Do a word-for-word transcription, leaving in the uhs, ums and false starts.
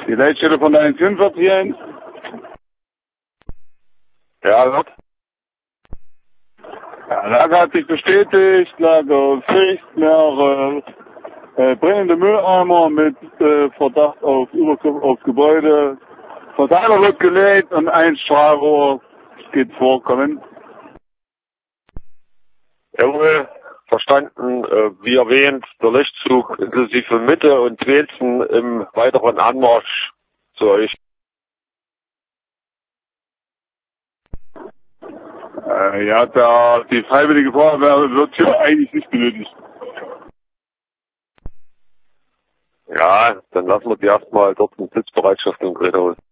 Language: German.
Die Leitstelle von der eins vierundvierzig eins. Ja, wird. Ja, Lage hat sich bestätigt, Lage aus Sicht, mehrere äh, brennende Mülleimer mit äh, Verdacht auf Übergriff auf Gebäude. Verteiler wird gelegt und ein Strahlrohr geht vorkommen. Jawohl, verstanden. Äh, wie erwähnt, der Löschzug inklusive Mitte und Dresden im weiteren Anmarsch zu euch. Äh, ja, da die Freiwillige Feuerwehr wird hier eigentlich nicht benötigt. Ja, dann lassen wir die erstmal dort in Sitzbereitschaft im Gerät holen.